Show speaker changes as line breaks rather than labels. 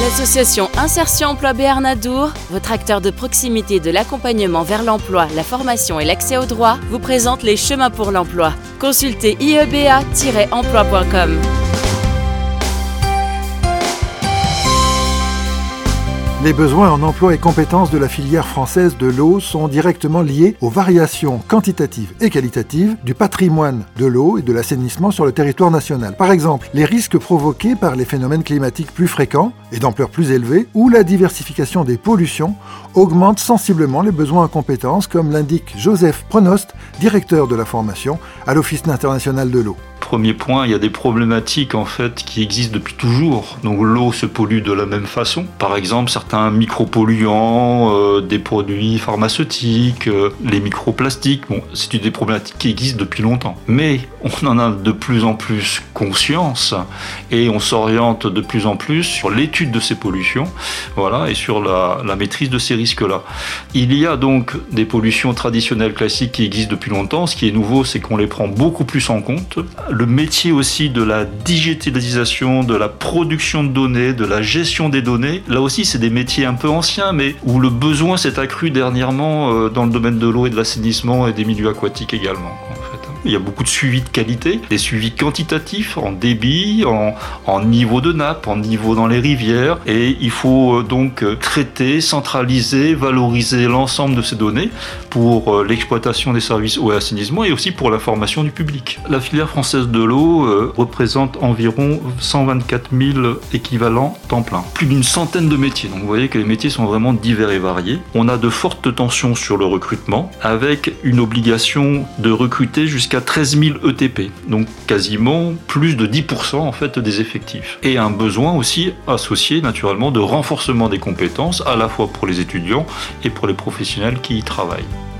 L'association Insertion Emploi Béarn Adour, votre acteur de proximité de l'accompagnement vers l'emploi, la formation et l'accès aux droits, vous présente les chemins pour l'emploi. Consultez ieba-emploi.com.
Les besoins en emploi et compétences de la filière française de l'eau sont directement liés aux variations quantitatives et qualitatives du patrimoine de l'eau et de l'assainissement sur le territoire national. Par exemple, les risques provoqués par les phénomènes climatiques plus fréquents et d'ampleur plus élevée ou la diversification des pollutions augmentent sensiblement les besoins en compétences, comme l'indique Joseph Pronost, directeur de la formation à l'Office international de l'eau.
Premier point, il y a des problématiques en fait qui existent depuis toujours. Donc l'eau se pollue de la même façon. Par exemple, certains micropolluants, des produits pharmaceutiques, les microplastiques. Bon, c'est des problématiques qui existent depuis longtemps. Mais on en a de plus en plus conscience et on s'oriente de plus en plus sur l'étude de ces pollutions, voilà, et sur la maîtrise de ces risques-là. Il y a donc des pollutions traditionnelles classiques qui existent depuis longtemps. Ce qui est nouveau, c'est qu'on les prend beaucoup plus en compte. Le métier aussi de la digitalisation, de la production de données, de la gestion des données, là aussi c'est des métiers un peu anciens, mais où le besoin s'est accru dernièrement dans le domaine de l'eau et de l'assainissement et des milieux aquatiques également. Il y a beaucoup de suivi de qualité, des suivis quantitatifs en débit, en niveau de nappe, en niveau dans les rivières. Et il faut donc traiter, centraliser, valoriser l'ensemble de ces données pour l'exploitation des services eau et assainissement et aussi pour l'information du public. La filière française de l'eau représente environ 124 000 équivalents temps plein. Plus d'une centaine de métiers. Donc vous voyez que les métiers sont vraiment divers et variés. On a de fortes tensions sur le recrutement avec une obligation de recruter jusqu'à 13 000 ETP, donc quasiment plus de 10% en fait des effectifs. Et un besoin aussi associé naturellement de renforcement des compétences à la fois pour les étudiants et pour les professionnels qui y travaillent.